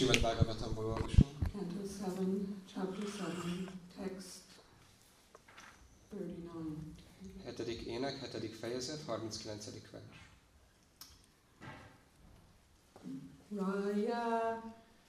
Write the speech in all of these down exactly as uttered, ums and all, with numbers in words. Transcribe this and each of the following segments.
Srimad Bhagavatamból olvasunk. Canto seven, chapter seven, text thirty-nine. Hetedik ének, hetedik fejezet, harminckilencedik vers. Raya,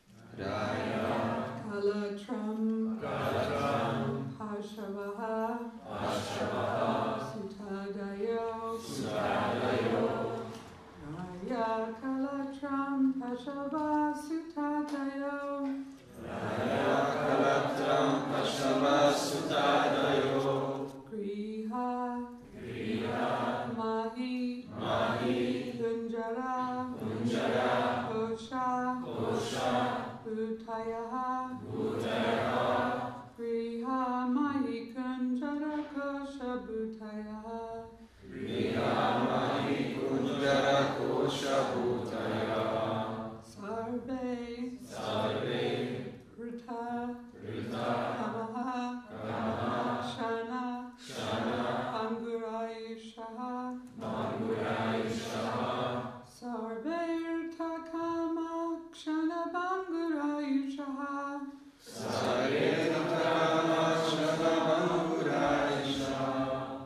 Raya, Kalatram, Kalatram, Hashavaha, Hashavaha, Sutadayo, Sutadayo, Raya, Kalatram, Hashavaha, Sutadayo, Raya, Kalatram, Hashavaha, Sutadayo, Griha, Griha, Mahi, Mahi, Gunjara, Gunjara, Kosha, Kosha, Bhutayaha, Bhutayaha, Griha, Mahi, Gunjara, Kosha, Bhutayaha, Griha, Mahi, Gunjara, Kosha, Bhutayaha, Sarve, Sarve, Rita, Rita, Kamaha, Kamaha, Shana, Shana, Angurayushaha, Mangurayushaha, Sarve, Rita, Kama, Kshana, Bangurayushaha, Sareta Kama, Shana, Mangurayushaha,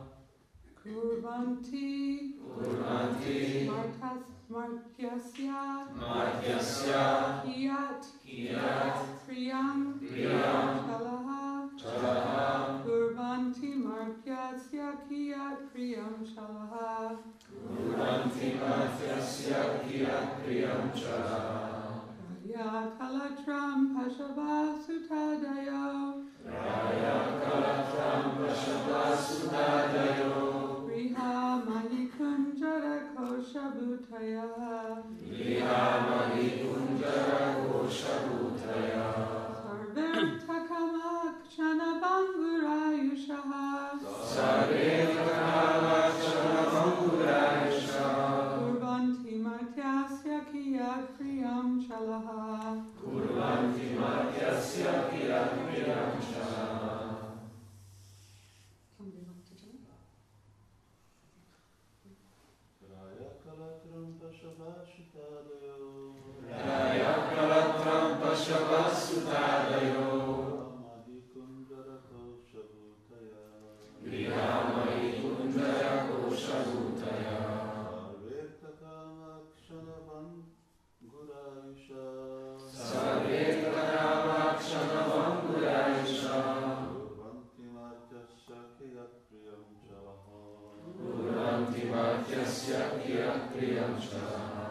Kurvanti, Kurvanti, Martas, Martyasya, Madhyasya, Kiyat, Kiyat, Priyam, Priyam, Shalaha, Chalaha, Kurvanti, Martyasya, Kiyat, Priyam, Shalaha, Kurvanti, Madhyasya, Kiyat, Priyam, Chalaha, Raya, Kalatram, Pashava, Sutadayo, Raya, Kalatram, Vashava, Sudadayo, Riha, Manikunjara, Kosha, Bhutaya, Griha, Mahi, Kunjara, Kosha, Bhutaya, Sarverta Kama, Kshana, Bangurayushaha, Sareta Kama, Shana, Mangurayushaha, Kurvanti, Martyasya, Kiyat, Priyam, Shalaha, Kurvanti, Madhyasya, Kiyat, Priyam, Chalaha. Somebody want to do it? Raya Kalatram Pashava Sutadayo, Raya, Kalatram, Vashava, Sudadayo, Mahi Kunjara Kosha Bhutaya, Griha, Mahi, Kunjara, Kosha, Bhutaya, Sarveta Kama Kshana Bangurayusha, Sarveta Kama, Kshana, Mangurayusha, Kurvanti Madhyasya Kiyat Priyam Chalaha, Kurvanti, Madhyasya, Kiyat, Priyam, Chalaha,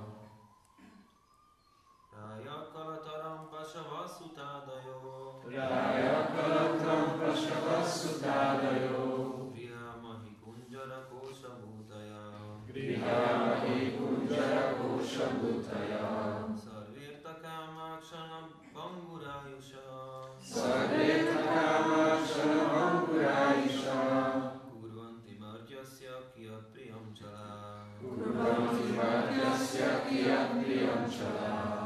Raya Kalataram Pashava Sutadayo, Raya, Kalatram, Vashava, Sudadayo, Griha Mahi Kunjara Kosha Bhutaya, Griha, Mahi, Kunjara, Kosha, Bhutaya, Sarvirta Kama Kshana Bangurayusha, Sarveta Kama, Kshana, Mangurayusha, Kurvanti Martyasya Kiyat Priyam Chala, Kurvanti, Madhyasya, Kiyat, Priyam, Chalaha.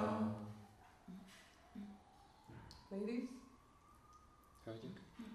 Ladies? Hölgyek.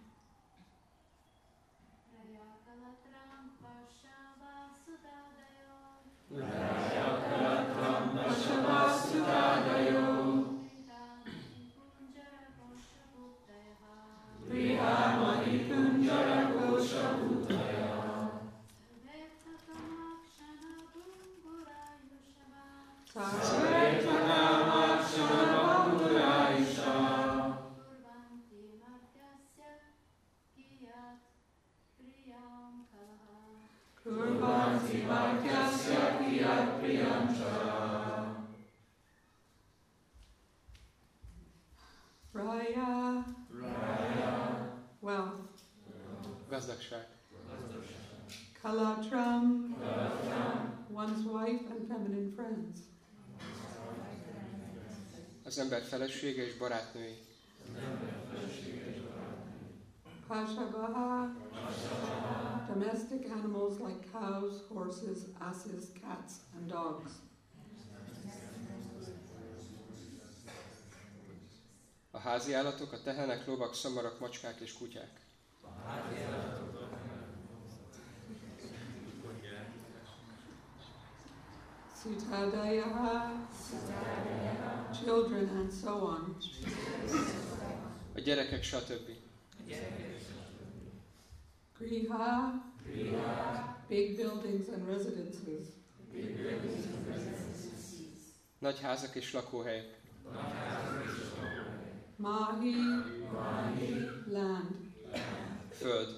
Raya Kalatram Pashava Sutadayo, Raya, Kalatram, Vashava, Sudadayo, Kunjara Kosha Bhutaya, Griha, Mahi, Kunjara, Kosha, Bhutaya, Sarveta Kama Kshana Bangurayusha, Sarveta Kama, Kshana, Mangurayusha, Kurvanti Madhyasya Kiyat Priyam Kalaha, Kurvanti, Madhyasya, Kiyat, Priyam, Chalaha, Raya, Raya, wealth, Gazdagság. Kalatram, one's wife and feminine friends, Az ember felesége és barátnői. Pashavaha, domestic animals like cows, horses, asses, cats, and dogs. A házi állatok, a tehenek, lovak, szamarak, macskák és kutyák. Sutadayaha, children, and so on. A gyerekek, stb. Griha, big buildings and residences. Nagy házak és lakóhelyek. Mahi, land. Föld.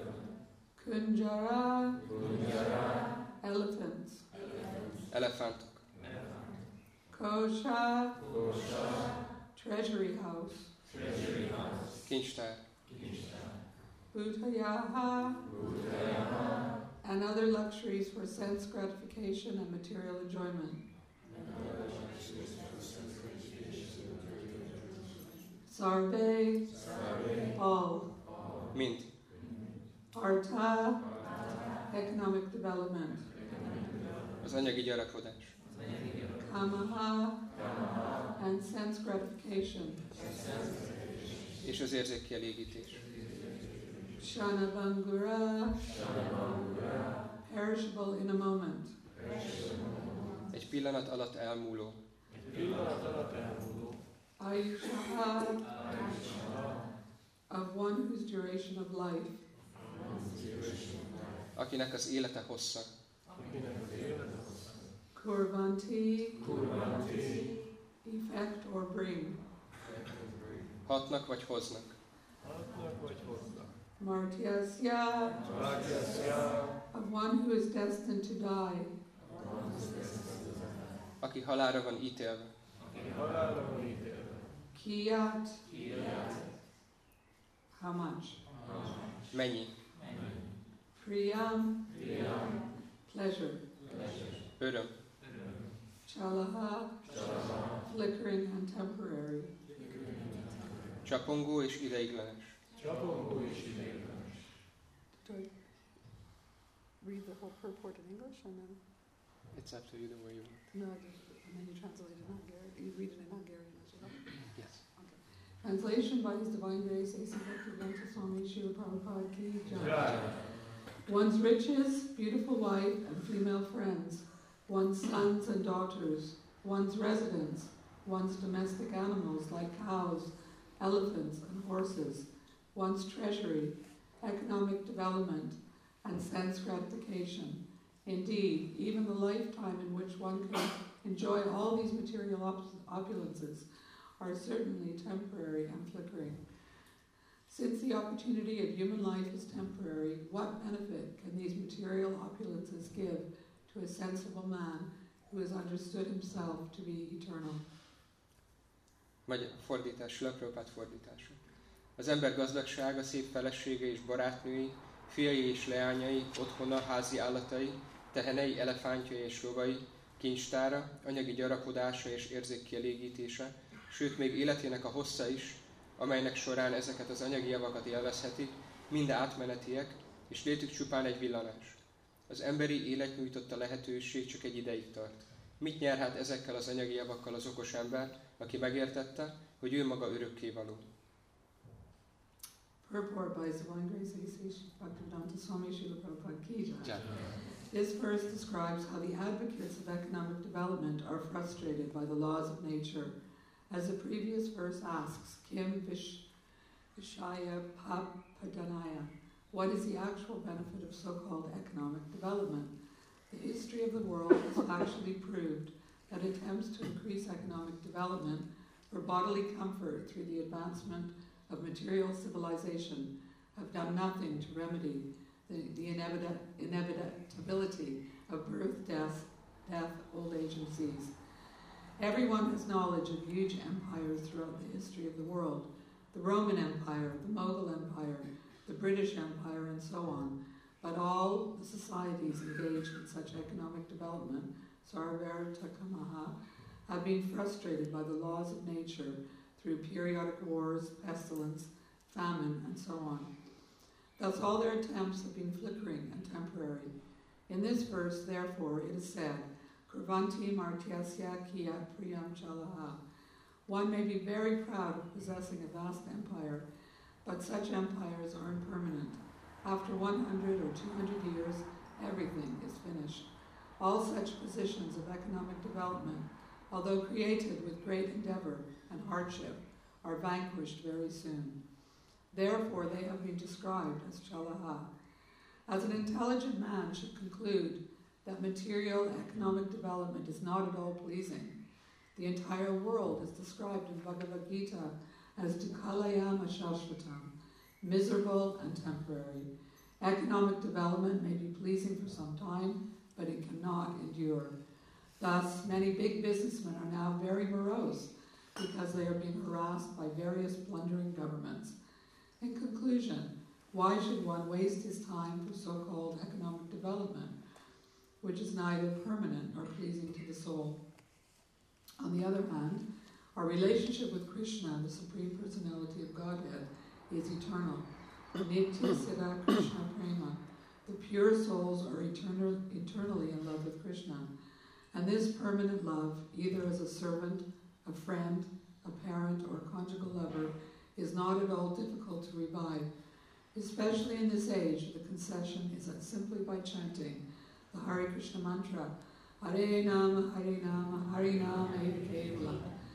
Kunjara, elephants. Elefántok. Kosha, treasury house. Kincstár. Bhutayaha, and other luxuries for sense gratification and material enjoyment. Sarve, all. Mind. Artha, economic development. Az anyagi gyarapodás. Kamaha, and sense gratification. És az érzékkielégítés. Shanabangura, perishable in a moment. Egy pillanat alatt elmúló. Ayushaha, of one whose duration of life. Akinek az élete hossza. Kurvanti, effect or bring. Hatnak vagy hoznak. Martyasya, of one who is destined to die. Aki halálra van ítélve. Kiyat, how much? Mennyi. Priyam, pleasure. Öröm. Chalaha, flickering and temporary. Csapongó és ideiglenes. Do I read the whole purport in English and then? It's up to you the way you want. No, I just, and then you translate it in Hungarian. You read it in Hungarian as well. Yes. Okay. Translation by His Divine Grace, A C Bhaktivedanta Swami Srila Prabhupada Ki Jai. One's riches, beautiful wife and female friends, one's sons and daughters, one's residence, one's domestic animals like cows, elephants and horses, one's treasury, economic development, and sense gratification. Indeed, even the lifetime in which one can enjoy all these material op- opulences are certainly temporary and flickering. Since the opportunity of human life is temporary, what benefit can these material opulences give to a sensible man who has understood himself to be eternal? Magyar fordítás, Prabhupád fordítása. Az ember gazdagsága, szép felesége és barátnői, fiai és leányai, otthona, házi állatai, tehenei, elefántjai és lovai, kincstára, anyagi gyarapodása és érzékkielégítése, sőt még életének a hossza is, amelynek során ezeket az anyagi javakat élvezheti, mind átmenetiek, és létük csupán egy villanás. Az emberi élet nyújtotta lehetőség csak egy ideig tart. Mit nyer hát ezekkel az anyagi javakkal az okos ember, aki megértette, hogy ő maga örökkévaló? Purport by His Divine Grace A C Bhaktivedanta Swami Srila Prabhupada Ki Jai. Jai. This verse describes how the advocates of economic development are frustrated by the laws of nature. As the previous verse asks, Kim Vish- Vishaya Padanaya, what is the actual benefit of so-called economic development? The history of the world has actually proved that attempts to increase economic development for bodily comfort through the advancement of material civilization have done nothing to remedy the, the inevita- inevitability of birth, death, death, old age, and disease. Everyone has knowledge of huge empires throughout the history of the world. The Roman Empire, the Mughal Empire, the British Empire, and so on. But all the societies engaged in such economic development, Sarvartakamaha, have been frustrated by the laws of nature through periodic wars, pestilence, famine, and so on. Thus all their attempts have been flickering and temporary. In this verse, therefore, it is said, Kurvanti martyasya kiyat priyam chalaha. One may be very proud of possessing a vast empire, but such empires are impermanent. After one hundred or two hundred years, everything is finished. All such positions of economic development although created with great endeavor and hardship, are vanquished very soon. Therefore they have been described as chalaha. As an intelligent man should conclude that material economic development is not at all pleasing, the entire world is described in Bhagavad Gita as dukkhalayam ashashvatam, miserable and temporary. Economic development may be pleasing for some time, but it cannot endure. Thus, many big businessmen are now very morose because they are being harassed by various plundering governments. In conclusion, why should one waste his time for so-called economic development, which is neither permanent nor pleasing to the soul? On the other hand, our relationship with Krishna, the Supreme Personality of Godhead, is eternal. Nitya Siddha Krishna Prema. The pure souls are eternal, eternally in love with Krishna. And this permanent love, either as a servant, a friend, a parent, or a conjugal lover, is not at all difficult to revive. Especially in this age, the concession is that simply by chanting the Hare Krishna mantra, Hare Nama, Hare Nama, Hare Nama, Eva Kevala,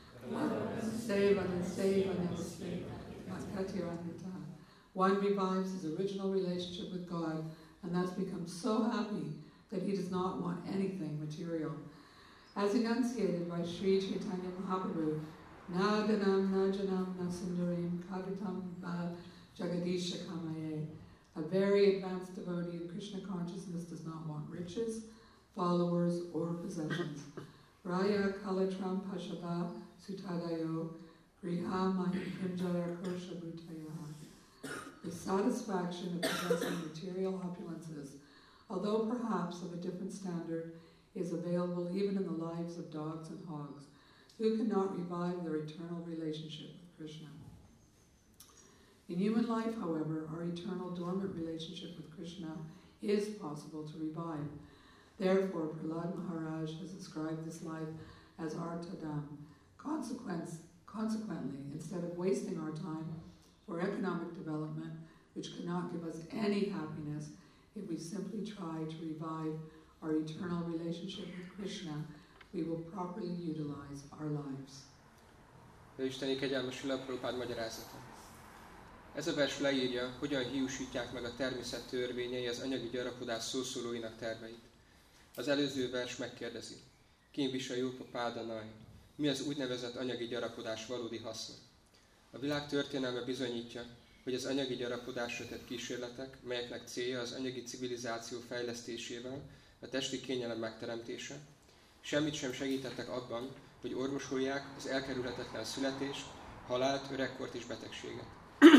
Sevana, Sevana, Sevana, one revives his original relationship with God and thus becomes so happy that he does not want anything material. As enunciated by Sri Chaitanya Mahaprabhu, Na danam na janam na sundarim kavitam ba jagadisha kamaye. A very advanced devotee in Krishna consciousness does not want riches, followers, or possessions. Raya kalatram pashaba sutadayo griha mahipinjaya kosha bhutaya. The satisfaction of possessing material opulences, although perhaps of a different standard, is available even in the lives of dogs and hogs, who cannot revive their eternal relationship with Krishna. In human life, however, our eternal dormant relationship with Krishna is possible to revive. Therefore, Prahlad Maharaj has described this life as artadam. Consequence, consequently, instead of wasting our time for economic development, which cannot give us any happiness, if we simply try to revive our eternal relationship with Krishna, we will properly utilize our lives. De Isteni kegyelmes Srila Prabhupád magyarázata. Ez a vers leírja, hogyan hiúsítják meg a természet törvényei az anyagi gyarapodás szószólóinak terveit. Az előző vers megkérdezi, Kim Visajupa Pádanai, mi az úgynevezett anyagi gyarapodás valódi haszna? A világ történelme bizonyítja, hogy az anyagi gyarapodásra tett kísérletek, melyeknek célja az anyagi civilizáció fejlesztésével, a testi kényelem megteremtése, semmit sem segítettek abban, hogy orvosolják az elkerülhetetlen születést, halált, öregkort és betegséget.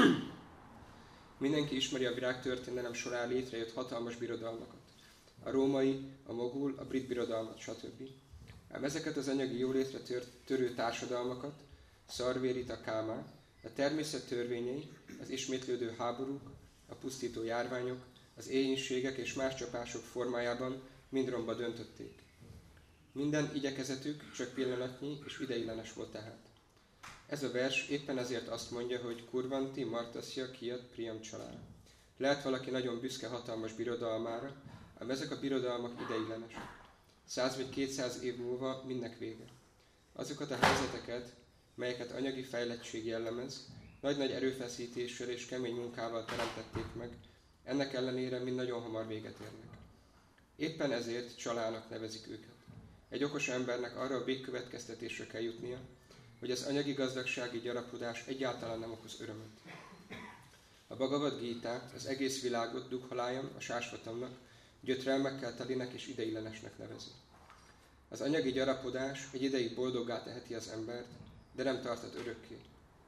Mindenki ismeri a világtörténelem során létrejött hatalmas birodalmakat. A római, a mogul, a brit birodalmat, stb. Ám ezeket az anyagi jólétre tör, törő társadalmakat, Szarvérita Kámá, a természet törvényei, az ismétlődő háborúk, a pusztító járványok, az éhínségek és más csapások formájában mind romba döntötték. Minden igyekezetük csak pillanatnyi és ideiglenes volt tehát. Ez a vers éppen ezért azt mondja, hogy Kurvanti Martasya Kiat Priyam Csalá. Lehet valaki nagyon büszke hatalmas birodalmára, ám ezek a birodalmak ideiglenesek. Száz vagy kétszáz év múlva mindnek vége. Azokat a helyzeteket, melyeket anyagi fejlettség jellemez, nagy-nagy erőfeszítéssel és kemény munkával teremtették meg, ennek ellenére mind nagyon hamar véget érnek. Éppen ezért csalának nevezik őket. Egy okos embernek arra a végkövetkeztetésre kell jutnia, hogy az anyagi gazdagsági gyarapodás egyáltalán nem okoz örömöt. A Bhagavad Gita az egész világot Dukkhalayam, a sásvatamnak, gyötrelmekkel telinek és ideiglenesnek nevezi. Az anyagi gyarapodás egy ideig boldoggá teheti az embert, de nem tartat örökké.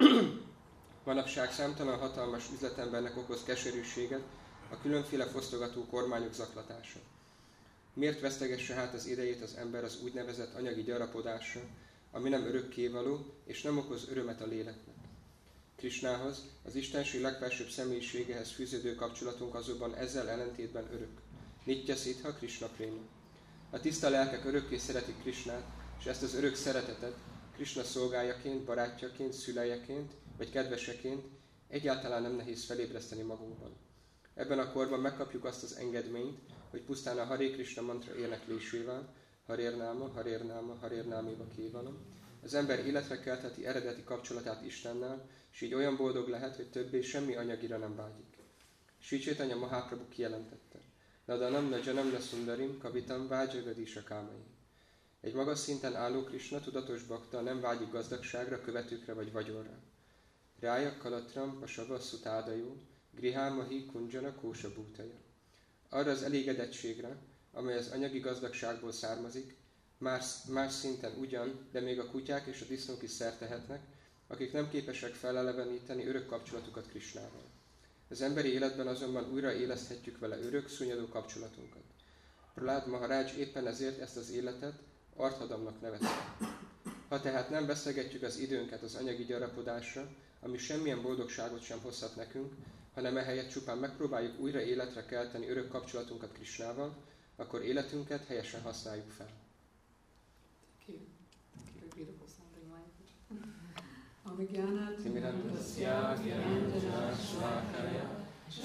Manapság számtalan hatalmas üzletembernek okoz keserűséget a különféle fosztogató kormányok zaklatása. Miért vesztegesse hát az idejét az ember az úgynevezett anyagi gyarapodásra, ami nem örökkévaló és nem okoz örömet a léleknek? Krisnához, az Istenség legfelsőbb személyiségehez fűződő kapcsolatunk azonban ezzel ellentétben örök. Nitya Siddha Krishna Prema. A tiszta lelkek örökké szeretik Krisnát, és ezt az örök szeretetet Krishna szolgájaként, barátjaként, szülejeként vagy kedveseként egyáltalán nem nehéz felébreszteni magunkban. Ebben a korban megkapjuk azt az engedményt, hogy pusztán a Hare Krishna mantra éneklésével, Harirnáma, Harirnáma, Harirnámiva Kévalam. Az ember életre keltheti eredeti kapcsolatát Istennel, és így olyan boldog lehet, hogy többé semmi anyagira nem vágyik. Sri Chaitanya Mahaprabhu kijelentette: Nadanam najanam nasundarim kavitam vájagadisa kámai. Egy magas szinten álló Krishna tudatos bakta nem vágyik gazdagságra, követőkre vagy vagyonra. Rája kalatram pasava szutádajó, grihámahi kunjana kósa bútaja. Arra az elégedettségre, amely az anyagi gazdagságból származik, más, más szinten ugyan, de még a kutyák és a disznók is szert tehetnek, akik nem képesek feleleveníteni örök kapcsolatukat Krishnával. Az emberi életben azonban újra éleszthetjük vele örök, szunnyadó kapcsolatunkat. Prahlad Maharaj éppen ezért ezt az életet Arthadamnak nevezte. Ha tehát nem veszegetjük az időnket az anyagi gyarapodásra, ami semmilyen boldogságot sem hozhat nekünk, hanem ehelyett csupán megpróbáljuk újra életre kelteni örök kapcsolatunkat Krishnával, akkor életünket helyesen használjuk fel. Thank you. Thank you. Beautiful sounding language. Amagyanat Timirandasya Gyanandjana Shlakaya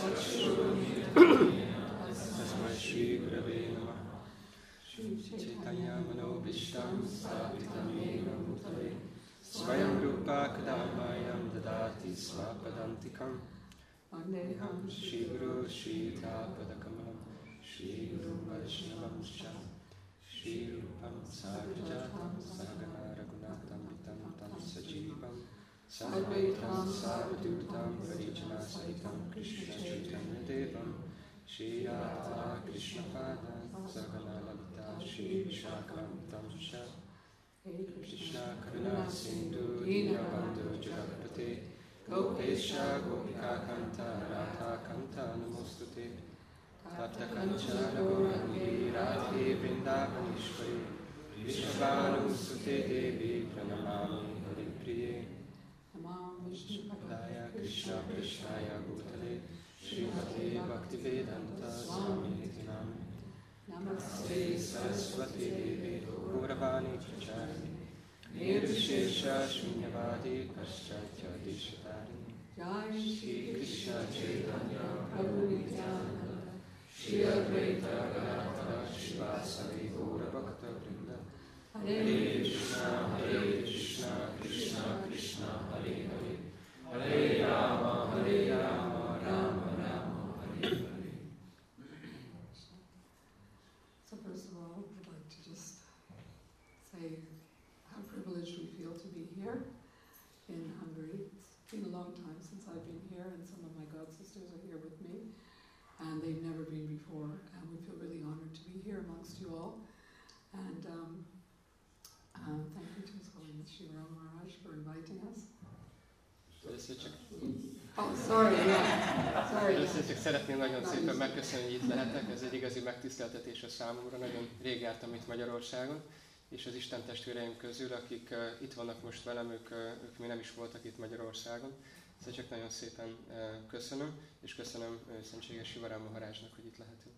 Tasmai Shri Gurave Namah Chaitanya Manobishtam Sthapitam Yena Bhutale Swayam Rupa Kadamayam Dadati Svapadantikam Vandeham Shri Guru Shri Tapadakamalam Shri Guru Vaishnavam Shah Shri Rupam Sagrajatam Sahagana Raghunatam Vitam Tam Sajivam Sadvaitam Savadutam Varijana Sahitam Krishna Chaitanya Devam Shri Radha Krishna Pada Sahagana Lalita Shri Vishakam Shah Krishna Karuna Sindhu Dinabandhu Jagapate Gopesha Gopika Kanta Radha Kanta Namostute Tapta Kanchana Gaurani Radhe Vrindavanishwari Vishvabhanu Sute Devi Pranamami Haripriye Namam Vishnu Daya Krishna Krishnaya Bhutale Srimati Bhaktivedanta Swami Nami Namaste Saraswati Devi Gauravani Pracharani Nirvishesha Shunyavadi Paschatya Deshatari Jai Shri Krishna Chaitanya Prabhu Nityananda Shri Advaita Gadadhara Srivasadi Gaura Bhakta Vrinda Hare Hare Krishna Hare Krishna Krishna Krishna Hare Hare Hare Rama Hare Rama Rama Rama Hare Hare. So first of all, I'd like to just say how privileged we feel to be here in Hungary. It's been a long time since I've been here, and some of my god sisters are here with me, and they've never been before, and we feel really honored to be here amongst you all. And um, um, thank you to His Holiness Shiva Rama Maharaj for inviting us. Először csak, Oh, sorry, yeah. Sorry. először csak szeretném nagyon szépen megköszönni, hogy itt lehetek. Ez egy igazi megtiszteltetés a számomra. Nagyon rég jártam itt Magyarországon, és az Isten testvéreim közül, akik uh, itt vannak most velem, ők, uh, ők még nem is voltak itt Magyarországon. Szóval csak nagyon szépen uh, köszönöm, és köszönöm uh, Szentséges Sivarám Maharajnak, hogy itt lehetünk.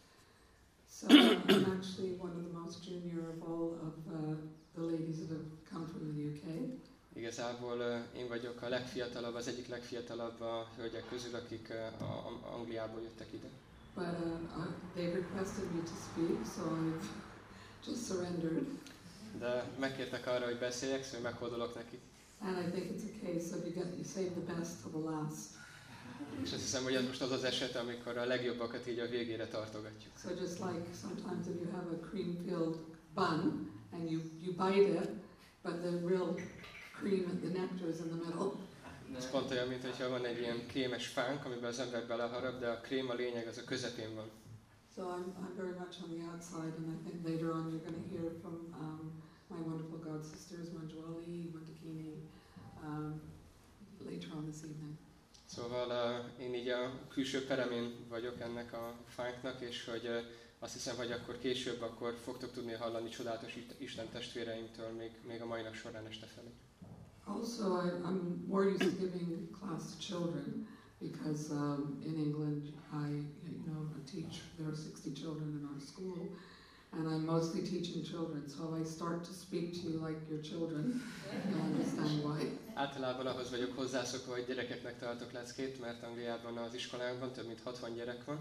So I'm actually one of the most junior of all of uh, the ladies that have come from the U K. Igazából uh, én vagyok a legfiatalabb, az egyik legfiatalabb a hölgyek közül, akik uh, a, a Angliából jöttek ide. But uh, uh, they've requested me to speak, so I've just surrendered. De megkértek arra, hogy beszéljek, szóval meghódolok nekik. And I think it's a case of you get you save the best till the last. És azt hiszem, hogy ez most az az eset, amikor a legjobbakat így a végére tartogatjuk. So just like sometimes if you have a cream-filled bun and you, you bite it, but the real cream and the nectar is in the middle. Ez pont olyan, mint hogyha van egy ilyen krémes fánk, amiben az ember beleharap, de a krém, a lényeg az a közepén van. So I'm, I'm very much on the outside, and I think later on you're going to hear from um, my wonderful god sisters, Manjwali, Mandakini, um, later on this evening. Szóval uh, én így a külső peremén vagyok ennek a fánknak, és hogy uh, azt hiszem, hogy akkor később akkor fogtok tudni hallani csodálatos Isten testvéreimtől még, még a mai nap során este felé. Also, I, I'm more used to giving class to children because um, in England I, you know, I teach. There are sixty children in our school, and I'm mostly teaching children. So if I start to speak to you like your children, you'll understand why. Általában ahhoz vagyok hozzászokva, hogy gyerekeknek tartok leckét, mert Angliában az iskolánkban több mint hatvan gyerek van,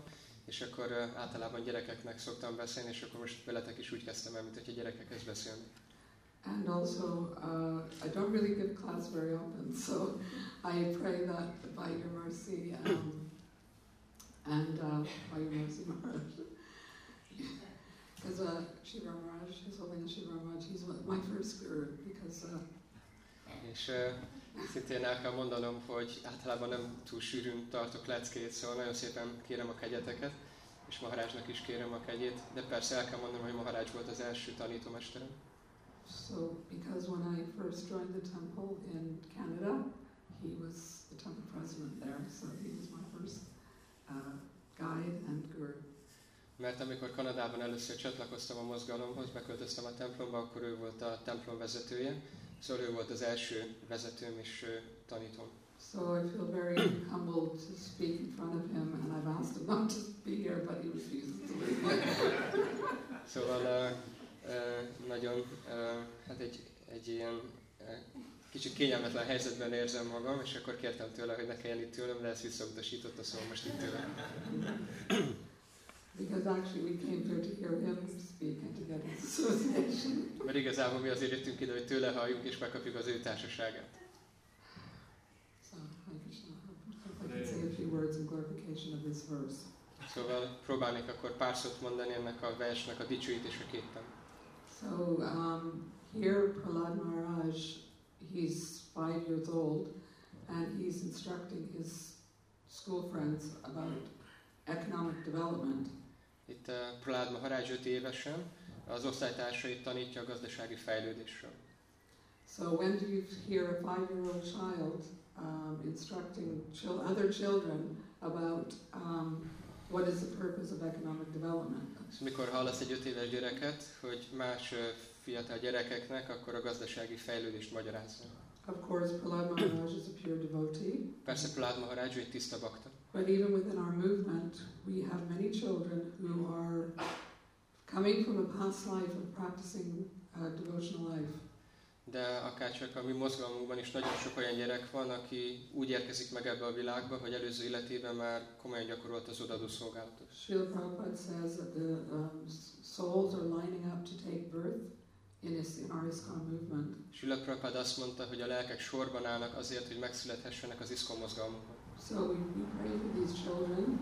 És akkor uh, általában gyerekeknek szoktam beszélni, és akkor most veletek is úgy kezdtem el, mint hogy a gyerekekhez beszélni. And also, uh, I don't really give class very often, so I pray that by your mercy um, and uh, by your mercy, Maharaj. Because uh, Shiva Maharaj, His Holiness Shiva Maharaj, he's my first guru, because... Uh, és uh, szintén el kell mondanom, hogy általában nem túl sűrűn tartok leckét, szóval nagyon szépen kérem a kegyeteket, és Maharajnak is kérem a kegyét, de persze el kell mondanom, hogy Maharaj volt az első tanítómesterem. So, because when I first joined the temple in Canada, he was the temple president there, so he was my first uh, guide and guru. Mert amikor Kanadában először csatlakoztam a mozgalomhoz, beköltöztem a templomba, akkor ő volt a templom vezetője, szóval ő volt az első vezetőm és tanítóm. So I feel very humbled to speak in front of him, and I've asked him not to be here, but he refuses to leave. Szóval uh, uh, nagyon, uh, hát egy, egy ilyen uh, kicsit kényelmetlen helyzetben érzem magam, és akkor kértem tőle, hogy ne kelljen itt tőlem, de ezt visszautasította, szóval most itt tőlem. Because actually we came here to hear him speak and to get his association. Mert igazából mi azért jöttünk ide, hogy tőle halljunk és megkapjuk az ő társaságát. So, Hare Krishna, I can say a few words in glorification of this verse. Szóval próbálnék akkor pár szót mondani ennek a versnek a dicsőítéseképpen. So um, here Prahlad Maharaj, he's five years old, and he's instructing his school friends about economic development. Itt uh, Prahlad Maharaj öt évesen az osztálytársait tanítja a gazdasági fejlődésről. So when do you hear a five-year-old child um, instructing chil- other children about um, what is the purpose of economic development? És mikor hallasz egy öt éves gyereket, hogy más uh, fiatal gyerekeknek, akkor a gazdasági fejlődést magyarázza. Of course, Prahlad Maharaj is a pure devotee. Persze Prahlad Maharaj egy tiszta bakta. But even within our movement, we have many children who are coming from a past life of practicing a devotional life. De akárcsak a mi mozgalmunkban is nagyon sok olyan gyerek van, aki úgy érkezik meg ebbe a világba, hogy előző életében már komolyan gyakorolt az odadó szolgálatot. Srila Prabhupada says that the um, souls are lining up to take birth in, his, in our ISKCON movement. Srila Prabhupada azt mondta, hogy a lelkek sorban állnak azért, hogy megszülethessenek az ISKCON mozgalmunkban. So we, we pray for these children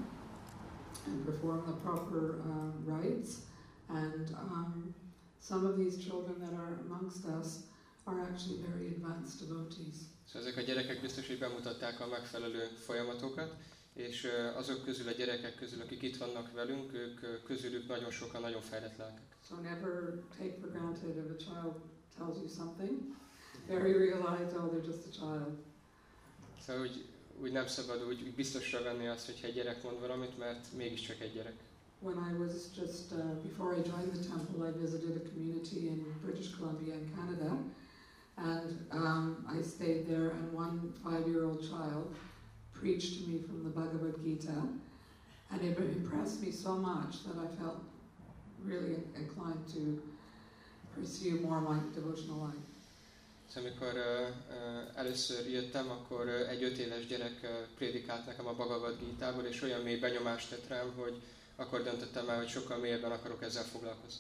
and perform the proper um, rites. And um, some of these children that are amongst us are actually very advanced devotees. Szóval ezek a gyerekek biztos, hogy bemutatták a megfelelő folyamatokat, és azok közül, a gyerekek közül, akik itt vannak velünk, ők közülük nagyon sokan nagyon fejlett lelkek. So never take for granted if a child tells you something. Very realize, oh, they're just a child. Szóval úgy, úgy nem szabad úgy, úgy biztosra venni azt, hogyha egy gyerek mond valamit, mert mégiscsak egy gyerek. When I was just, uh, before I joined the temple, I visited a community in British Columbia in Canada. And um, I stayed there, and one five-year-old child preached to me from the Bhagavad Gita, and it impressed me so much that I felt really inclined to pursue more my devotional life. Szóval amikor uh, uh, először jöttem, akkor uh, egy öt éves gyerek uh, prédikált nekem a Bhagavad Gítából, és olyan mély benyomást tett rám, hogy akkor döntöttem el, hogy sokkal mélyebben akarok ezzel foglalkozni.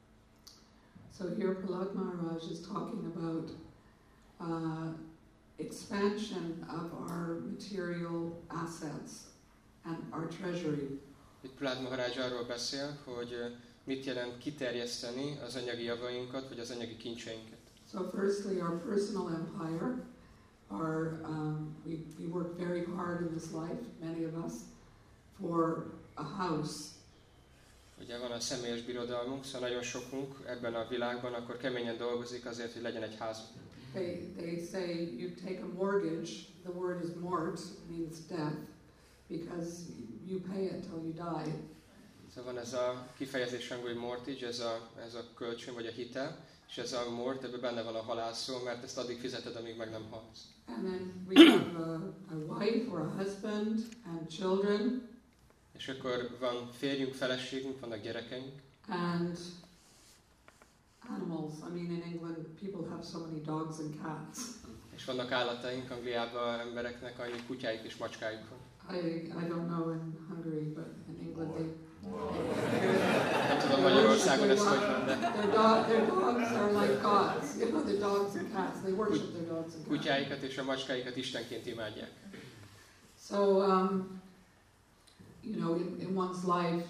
So here Prahlad Maharaj is talking about uh, expansion of our material assets and our treasury. Itt Prahlad Maharaj arról beszél, hogy uh, mit jelent kiterjeszteni az anyagi javainkat, vagy az anyagi kincseinket. So firstly, our personal empire. Our, um, we, we work very hard in this life, many of us, for a house. Ugye van a személyes birodalmunk, szóval nagyon sokunk ebben a világban, akkor keményen dolgozik azért, hogy legyen egy házunk. They, they say you take a mortgage, the word is mort, means death, because you pay it till you die. Szóval van ez a kifejezés angol, hogy mortgage, ez a, ez a kölcsön vagy a hitel, és ez a mort, ebben benne van a halál szó, mert ezt addig fizeted, amíg meg nem halsz. And then we have a, a wife or a husband and children. És akkor van férjünk, feleségünk, vannak gyerekeink. And animals. I mean, in England, people have so many dogs and cats. És vannak állataink, Angliában embereknek annyi kutyájuk és macskájuk van. I I don't know in Hungary, but in England they Nem tudom Magyarországon ez hogy van, de their, dog, their dogs are like gods. You know, the dogs and cats. They worship their dogs and cats. kutyáikat és a macskáikat istenként imádják. So, um, you know, in, in one's life,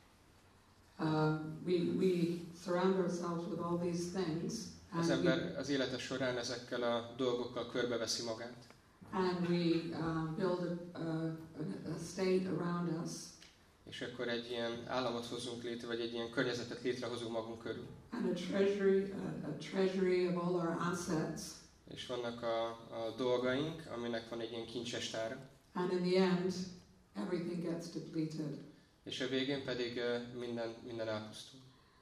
um, we we surround ourselves with all these things, Az and we, ember az élete során ezekkel a dolgokkal körbeveszi magát. and we um, build a, a, a state around us, És akkor egy ilyen államot hozunk létre, vagy egy ilyen környezetet létrehozunk magunk körül. and a treasury, a, a treasury of all our assets. És vannak a, a dolgaink, aminek van egy ilyen kincses tára. And in the end, everything gets depleted. És a végén pedig uh, minden, minden elpusztul.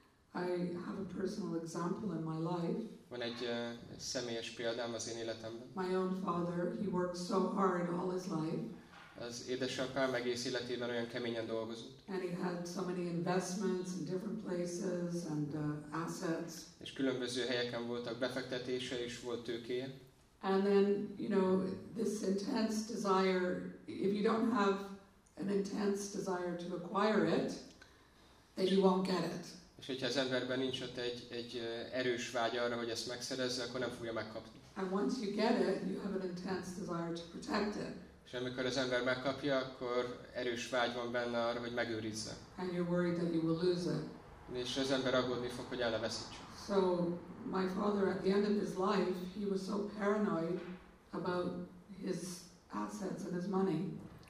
I have a personal example in my life. Van egy uh, személyes példám az én életemben. My own father, he worked so hard all his life, Az édesapám egész életében olyan keményen dolgozott. and he had so many investments in different places and uh, assets. És különböző helyeken voltak befektetése és volt tőkéje. And then, you know, this intense desire, if you don't have an intense desire to acquire it, then you won't get it. És hogyha az emberben nincs ott egy, egy uh, erős vágy arra, hogy ezt megszerezze, akkor nem fogja megkapni. And once you get it, you have an intense desire to protect it. És amikor az ember megkapja, akkor erős vágy van benne arra, hogy megőrizze. And you're worried that you will lose it. És az ember aggódni fog, hogy elveszítse. So my father, at the end of his life, he was so paranoid about his assets and his money.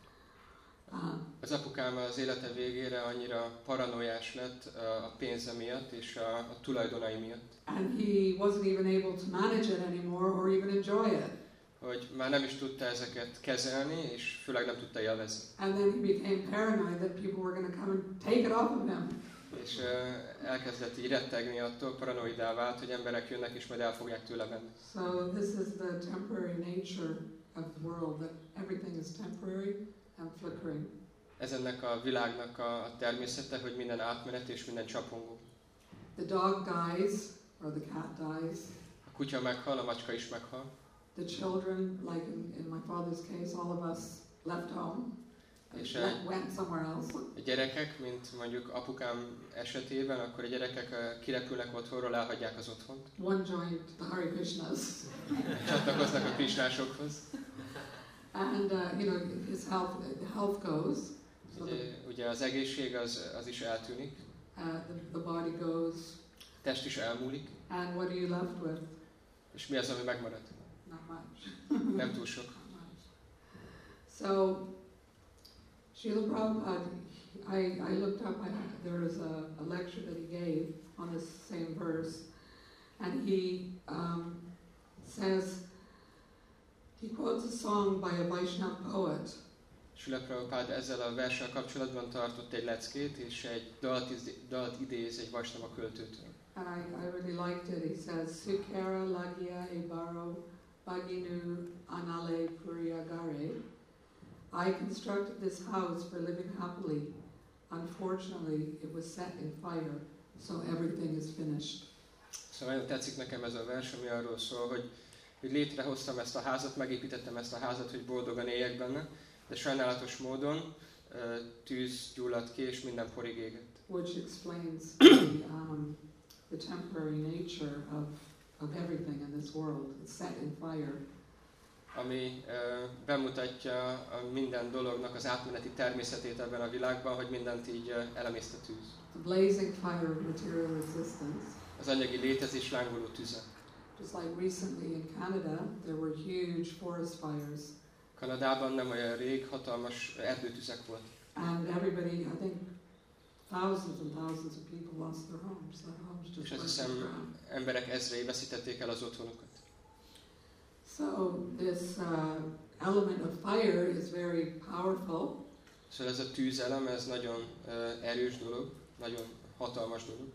Uh, Az apukám az élete végére annyira paranoiás lett a pénze miatt és a, a tulajdonai miatt, and he wasn't even able to manage it anymore or even enjoy it. hogy már nem is tudta ezeket kezelni, és főleg nem tudta élvezni. And then he became paranoid that people were going to come and take it off of him. És uh, elkezdett így rettegni attól, paranoidá vált, hogy emberek jönnek és majd el fogják tőle venni. So this is the temporary nature of the world, that everything is temporary and flickering. Ez ennek a világnak a természete, hogy minden átmenet és minden csapongó. The dog dies, or the cat dies. A kutya meghal, a macska is meghal. The children, like in, in my father's case, all of us left home, És le- went somewhere else. a gyerekek, mint mondjuk apukám esetében, akkor a gyerekek uh, kirepülnek otthonról, elhagyják az otthont. One joined the Hare Krishnas, Csatlakoznak a krisnásokhoz. and uh, you know his health, the health goes, so the, Ugye, ugye az egészség az, az is eltűnik, uh, the, the body goes, a test is elmúlik, and what are you left with? és mi az, ami megmarad? Not much. Nem túl sok. Not much. So, Srila Prabhupada, I, I looked up, I, there was a, a lecture that he gave on this same verse, and he um, says, he quotes a song by a Vaishnava poet, Srila Prabhupád ezzel a verssel kapcsolatban tartott egy leckét, és egy dalt, iz- dalt idéz egy Vaishnava költőtől. and I, I really liked it. He says, Sukara lagia ebaro baginu anale puriyagare. I constructed this house for living happily. Unfortunately, it was set in fire, so everything is finished. Szóval nagyon tetszik nekem ez a vers, ami arról szól, hogy, hogy létrehoztam ezt a házat, megépítettem ezt a házat, hogy boldogan éljek benne, de sajnálatos módon uh, tűz gyulladt ki, és minden porig égett. Which explains the, um, the temporary nature of, of everything in this world. It's set in fire. Ami uh, bemutatja a minden dolognak az átmeneti természetét ebben a világban, hogy mindent így uh, elemiszt a tűz. The blazing fire of material existence. Az anyagi létezés lángoló tüze. Just like recently in Canada, there were huge forest fires. Kanadában nem olyan rég hatalmas erdőtüzek volt. And everybody, I think thousands and thousands of people lost their homes. Their homes És just azt burnt to the hiszem ground. emberek ezrei veszítették el az otthonukat. So this uh, element of fire is very powerful. Szóval ez a tűzelem, ez nagyon uh, erős dolog, nagyon hatalmas dolog.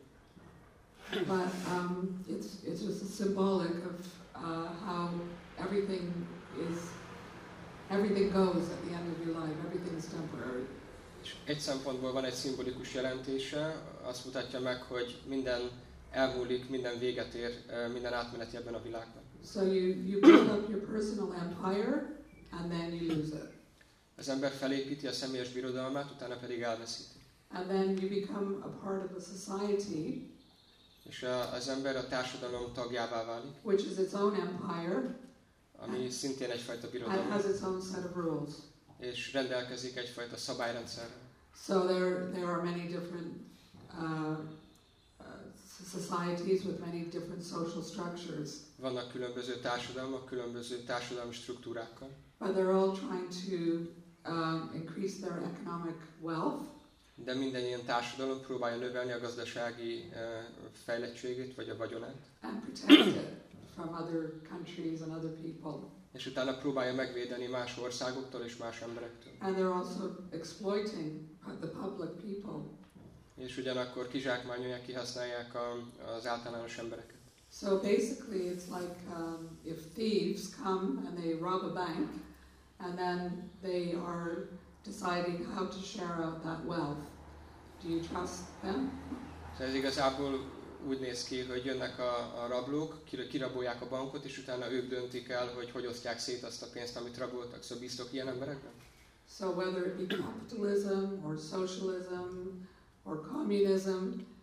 But um, it's, it's just a symbolic of uh, how everything is, everything goes at the end of your life. Everything is temporary. És egy szempontból van egy szimbolikus jelentése, azt mutatja meg, hogy minden elmúlik, minden véget ér, uh, minden átmeneti ebben a világban. So you, you build up your personal empire and then you lose it. Az ember felépíti a személyes birodalmát, utána pedig elveszíti. And then you become a part of a society És a, az ember a társadalom tagjává válik, which is its own empire ami szintén egyfajta and birodalom, has its own set of rules. és rendelkezik egyfajta szabályrendszerrel. So there, there are many different uh, uh, societies with many different social structures, Vannak különböző társadalmak, különböző társadalmi struktúrákkal, but they're all trying to um, increase their economic wealth de minden ilyen társadalom próbálja növelni a gazdasági eh, fejlettségét, vagy a vagyonát, and protect it from other countries and other people. és utána próbálja megvédeni más országoktól és más emberektől. And they're also exploiting the public people. És ugyanakkor kizsákmányolják, kihasználják a, az általános embereket. So basically it's like um, if thieves come and they rob a bank and then they are deciding how to share out that wealth. Do you trust them? Tehát ez igazából úgy néz ki, hogy jönnek a, a rablók, kirabolják a bankot, és utána ők döntik el, hogy hogy osztják szét azt a pénzt, amit raboltak. Szóval bíztok ilyen emberekben? So whether it be capitalism or socialism or communism,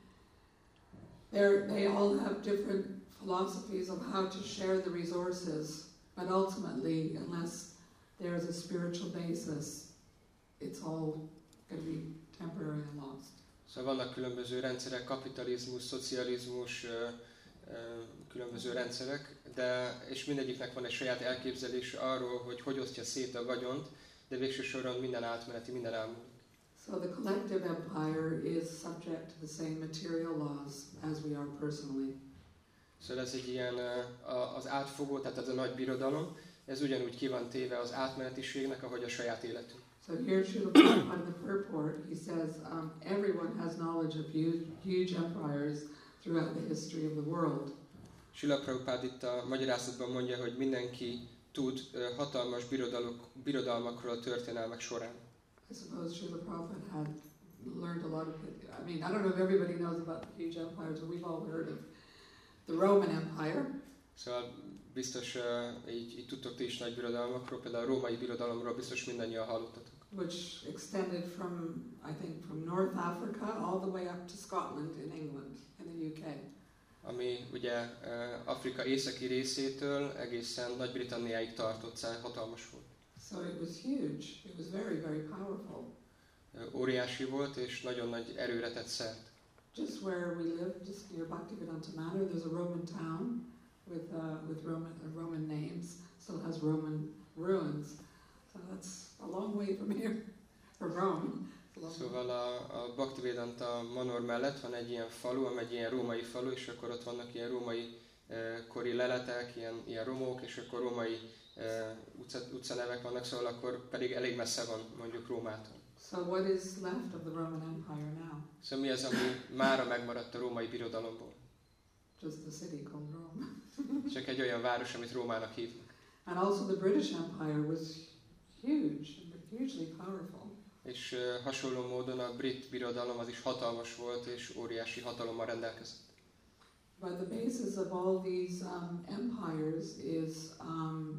they're, they all have different philosophies of how to share the resources, but ultimately, unless there's a spiritual basis, it's all going to be temporary and lost. Szóval vannak különböző rendszerek, kapitalizmus, szocializmus, ö, ö, különböző rendszerek, de, és mindegyiknek van egy saját elképzelése arról, hogy hogy osztja szét a vagyont, de végső soron minden átmeneti, minden elmúlik. So the collective empire is subject to the same material laws as we are personally. Szóval ez egy ilyen, az átfogó, tehát ez a nagy birodalom, ez ugyanúgy ki van téve az átmenetiségnek, ahogy a saját életünk. So here Srila Prabhupada in the purport, he says, um, everyone has knowledge of huge, huge empires throughout the history of the world. Srila Prabhupada itt a magyarázatban mondja, hogy mindenki tud hatalmas birodalok, birodalmakról a történelmek során. I suppose Srila Prabhupada had learned a lot of it. I mean, I don't know if everybody knows about the huge empires, but we've all heard of the Roman Empire. Szóval biztos uh, így, így tudtok ti is nagy birodalmakról, például a római birodalomról biztos mindannyian hallottatok. Which extended from, I think, from North Africa all the way up to Scotland in England, in the U K. Ami ugye uh, Afrika északi részétől egészen Nagy-Britanniáig tartott, szóval hatalmas volt. So it was huge. It was very, very powerful. Uh, óriási volt és nagyon nagy erőre tett szert. Just where we live, just near Bhaktivedanta Manor, there's a Roman town with uh, with Roman uh, Roman names. Still has Roman ruins. So that's a long way from here, from Rome. Szóval a, a Bhaktivedanta Manor mellett van egy ilyen falu, ami egy ilyen római falu, és akkor ott vannak ilyen római eh, kori leletek, ilyen, ilyen romók, és akkor római eh, utca, utcanevek vannak, szóval akkor pedig elég messze van mondjuk Rómától. So what is left of the Roman Empire now? Szóval mi az, ami mára megmaradt a római birodalomból? Just the city called Rome. Csak egy olyan város, amit Rómának hívnak. And also the British Empire was huge, hugely powerful. És uh, hasonló módon a brit birodalom az is hatalmas volt, és óriási hatalommal rendelkezett. But the basis of all these um, empires is um,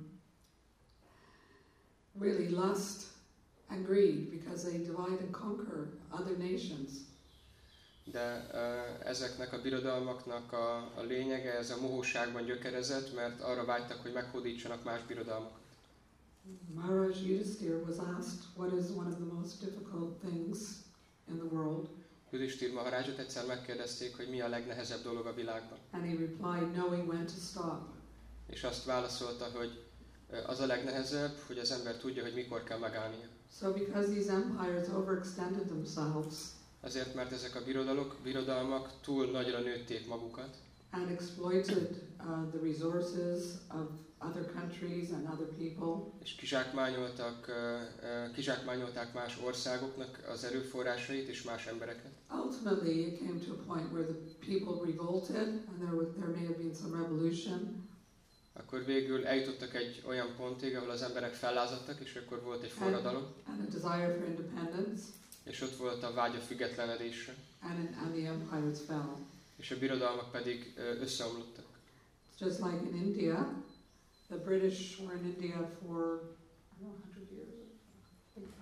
really lust and greed, because they divide and conquer other nations. De uh, ezeknek a birodalmaknak a, a lényege, ez a mohóságban gyökerezett, mert arra vágytak, hogy meghódítsanak más birodalmakat. Maharaj Yudhisthira was asked what is one of the most difficult things in the world, Yudhishthira Maharajot egyszer megkérdezték, hogy mi a legnehezebb dolog a világban. and he replied, knowing when to stop. És azt válaszolta, hogy uh, az a legnehezebb, hogy az ember tudja, hogy mikor kell megállnia. So because these empires overextended themselves Azért, mert ezek a birodalok, birodalmak túl nagyra nőtték magukat, and exploited uh, the resources of other countries and other people, és kizsákmányoltak, uh, uh, kizsákmányolták más országoknak az erőforrásait és más embereket. ultimately it came to a point where the people revolted, and there, was, there may have been some revolution, Akkor végül eljutottak egy olyan pontig, ahol az emberek fellázadtak, és akkor volt egy forradalom, and a desire for independence, és ott volt a vágy a függetlenedésre, and, and the empires fell. és a birodalmak pedig uh, összeomlottak. It's just like in India, the British were in India for, I don't know, one hundred years, I think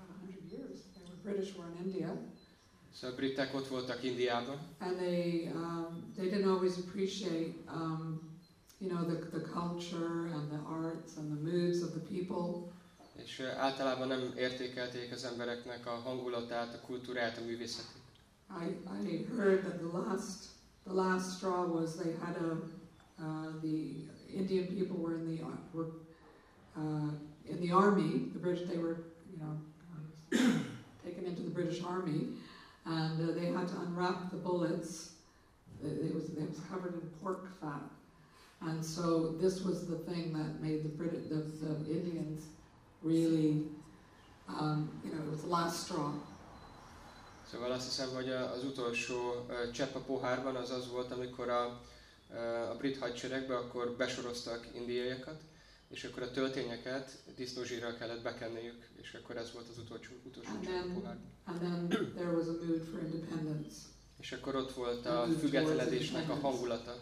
British were in India, Szóval a britek ott voltak Indiában, and they um, they didn't always appreciate um, you know the the culture and the arts and the moods of the people. és ö, általában nem értékelték az embereknek a hangulatát, a kultúrát, a művészetét. I, I heard that the last the last straw was they had a uh, the Indian people were in the ar- were uh, in the army. The British they were you know taken into the British army, and uh, they had to unwrap the bullets. It was it was covered in pork fat, and so this was the thing that made the Brit the, the Indians really um, you know it was the last straw. Szóval azt hiszem, hogy a- az utolsó ö, csepp a pohárban az az volt, amikor a, ö, a brit hadseregbe akkor besoroztak indiaiakat, és akkor a töltényeket disznózsírral kellett bekenniük, és akkor ez volt az utolsó, utolsó And csepp a then- pohárban. And then there was a mood for independence. És akkor ott volt a függetlenedésnek a hangulata.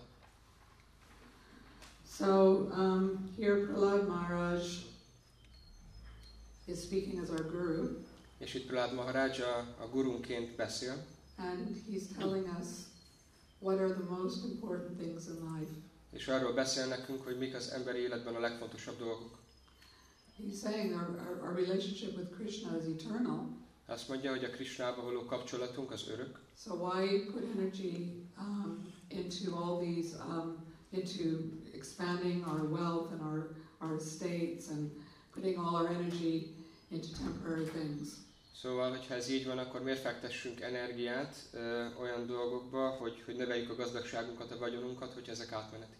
So um, here Prahlad Maharaj is speaking as our guru, És itt Prahlad Maharaj a, a gurunként beszél, and he's telling us what are the most important things in life. és arról beszél nekünk, hogy mik az emberi életben a legfontosabb dolgok. He's saying our, our, our relationship with Krishna is eternal, Azt mondja, hogy a Krisnába való kapcsolatunk az örök, so why put energy um, into all these, um, into expanding our wealth and our, our estates and putting all our energy into temporary things? Szóval, hogyha ez így van, akkor miért fektessünk energiát ö, olyan dolgokba, hogy, hogy növeljük a gazdagságunkat, a vagyonunkat, hogyha ezek átmenetiek.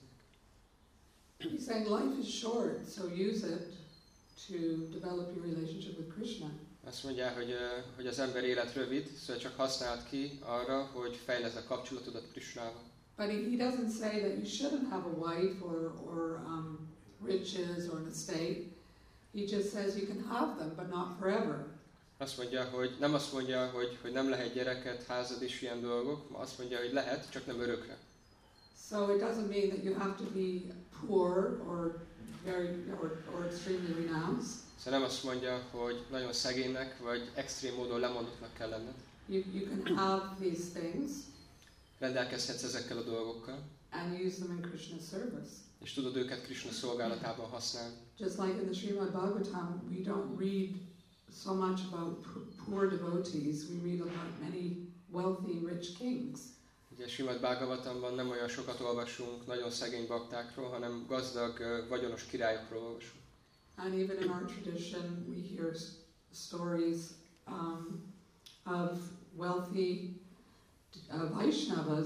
He's saying life is short, so use it to develop your relationship with Krishna. Azt mondja, hogy, ö, hogy az ember élet rövid, szóval csak használd ki arra, hogy fejleszd a kapcsolatodat Krishnával. But he, he doesn't say that you shouldn't have a wife or, or um, riches or an estate. He just says you can have them, but not forever. Azt mondja, hogy nem azt mondja, hogy, hogy nem lehet gyereket, házad és ilyen dolgok, azt mondja, hogy lehet, csak nem örökre. So it doesn't mean that you have to be poor or very or, or extremely renounced. Szóval nem azt mondja, hogy nagyon szegénynek, vagy extrém módon lemondottnak kell lenned. You, you can have these things Rendelkezhetsz ezekkel a dolgokkal, and use them in Krishna's service. és tudod őket Krishna szolgálatában használni. Just like in the Srimad Bhagavatam, we don't read so much about p- poor devotees. We read about many wealthy, rich kings. Ugye Srimad Bhagavatamban nem olyan sokat olvasunk nagyon szegény baktákról, hanem gazdag, ö, vagyonos királyokról olvasunk. And even in our tradition, we hear s- stories um, of wealthy uh, Vaishnavas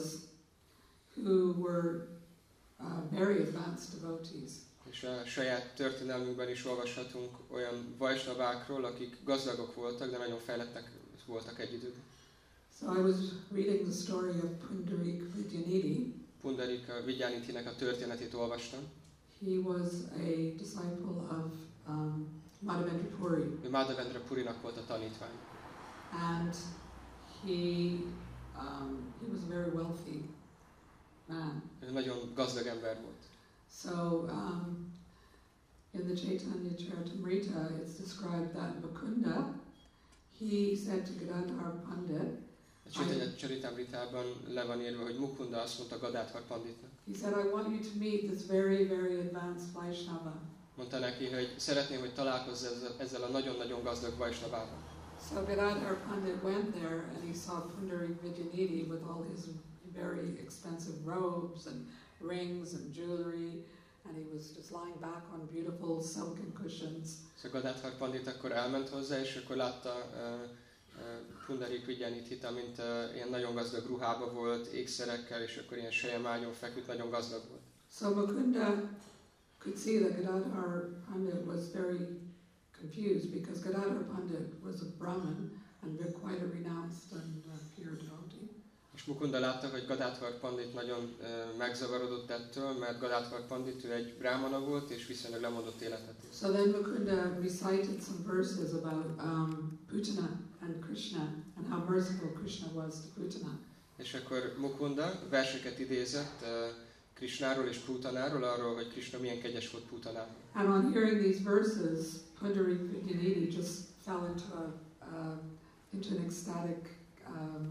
who were uh, very advanced devotees. És a saját történelmünkben is olvashatunk olyan vajsnavákról, akik gazdagok voltak, de nagyon fejlettek voltak egy időben. So I was reading the story of Pundarik Vidyanidhi. Pundarika Vidyanithinek a történetét olvastam. He was a disciple of um, Madhavendra Puri, Ő Madhavendra Purinak volt a tanítvány. and he um, he was a very wealthy man. Ő nagyon gazdag ember volt. So um, in the Chaitanya Charitamrita, it's described that Mukunda, he said to Gadadhar Pandit, A Chaitanya Charitamritában le van írva, hogy Mukunda azt mondta Gadadhar Panditnak. he said, I want you to meet this very, very advanced Vaishnava. Mondta neki, hogy szeretném, hogy találkozz ezzel, ezzel a nagyon-nagyon gazdag vajsnavával. So Gadadhar Pandit went there and he saw Pundarik Vidyanidhi with all his very expensive robes and rings and jewelry, and he was just lying back on beautiful silken cushions. Szóval Gadadhar Pandit akkor elment hozzá, és akkor látta uh, uh, Pundarik Vidyanithit, amint uh, ilyen nagyon gazdag ruhába volt, ékszerekkel, és akkor ilyen selyemányon feküdt, nagyon gazdag volt. So Mukunda could see that Gadadhar Pandit was very confused because Gadadhar Pandit was a Brahmin and quite a renounced and uh, pure devotee. És Mukunda látta, hogy Gadadhar Pandit nagyon uh, megzavarodott ettől, mert Gadadhar Pandit ő egy brámana volt, és viszonylag lemondott életet élt. So then Mukunda recited some verses about um, Putana and Krishna and how merciful Krishna was to Putana. És akkor Mukunda verseket idézett uh, Krishnáról és Putanáról, arról, hogy Krishna milyen kegyes volt Putanával. And on hearing these verses, Pundarik Vidyanidhi just fell into a, a, into an ecstatic um,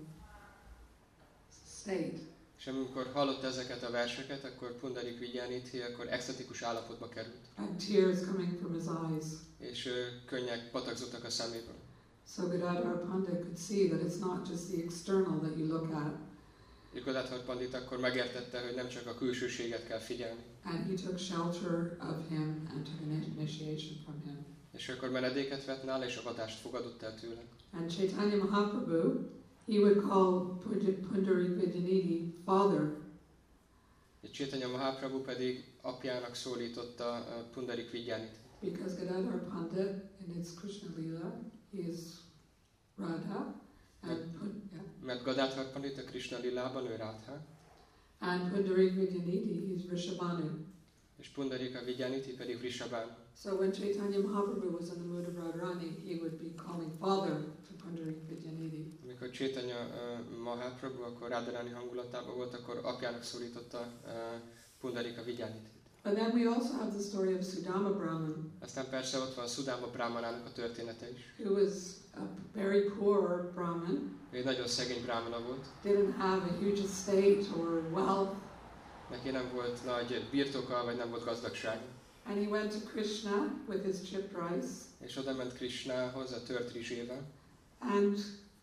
state. És amikor hallotta ezeket a verseket, akkor Pundarik Vigyánithi akkor extatikus állapotba került. And tears coming from his eyes. És ö, könnyek patakzottak a szeméből. So Gadadhar Pandit could see that it's not just the external that you look at. És Gadadhar Pandit akkor megértette, hogy nem csak a külsőséget kell figyelni. And he took shelter of him and took an initiation from him. És akkor menedéket vett nála, és avatást fogadott el tőle. And Chaitanya Mahaprabhu, he would call Pundarik Vidyanithi father. És Chaitanya Mahaprabhu pedig apjának szólította uh, Pundarik Vigyánithi. Because Gadadhar Pandit in its Krishna Lila, he is Radha. And, Pund- yeah. Mert Gadadhar Pandit a Krishna Lilában ő Rádha, and Pundarik Vidyanithi, he is Vrishabhanu. és Pundarika Vigyánithi pedig Vrishabhanu. So when Chaitanya Mahaprabhu was in the mood of Radharani, he would be calling father to Pundarik Vidyanithi. Amikor Chaitanya uh, Mahaprabhu akkor Radharani hangulatában volt, akkor apjának szólította uh, Pundarika Vigyánithi. And then we also have the story of Sudama Brahman, Aztán persze ott van Sudama Brahmanának a története is. who was a very poor Brahman, Ő egy nagyon szegény brahmana volt. didn't have a huge estate or wealth, Neki nem volt nagy birtoka, vagy nem volt gazdagság. and he went to Krishna with his chipped rice, És oda ment Krishnához a tört rizsével. and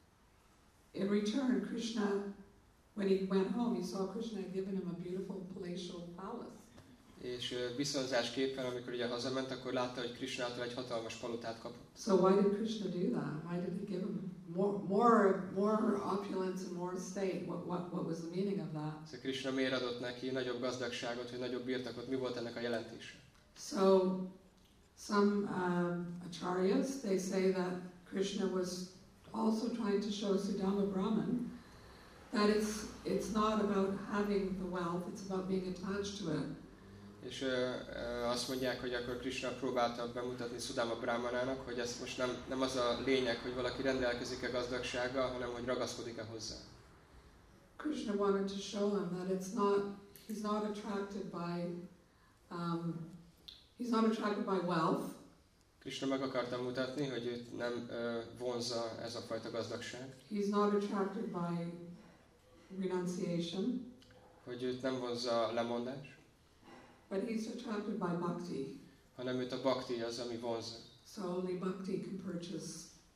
in return, Krishna, when he went home, he saw Krishna had given him a beautiful palatial palace. És uh, viszonzásképpen, amikor ugye hazament, akkor látta, hogy Krishnától egy hatalmas palotát kapott. So why did Krishna do that? Why did he give him more, more, more opulence and more estate? What, what, what was the meaning of that? Szóval Krishna miért adott neki nagyobb gazdagságot, vagy nagyobb birtokot? Mi volt ennek a jelentése? So, some um, acharyas, they say that Krishna was also trying to show Sudama Brahman that it's, it's not about having the wealth, it's about being attached to it. És ö, ö, azt mondják, hogy akkor Krishna próbálta bemutatni Sudama Brahmanának, hogy ez most nem, nem az a lényeg, hogy valaki rendelkezik-e gazdagsággal, hanem hogy ragaszkodik-e hozzá. Krishna wanted to show him that it's not, he's not attracted by, um, he's not attracted by wealth, Krishna meg akarta mutatni, hogy őt nem ö, vonzza ez a fajta gazdagság, he's not attracted by renunciation, hogy őt nem vonzza a lemondás, but he's attracted by bhakti. hanem őt a bhakti az, ami vonzza. So only bhakti can purchase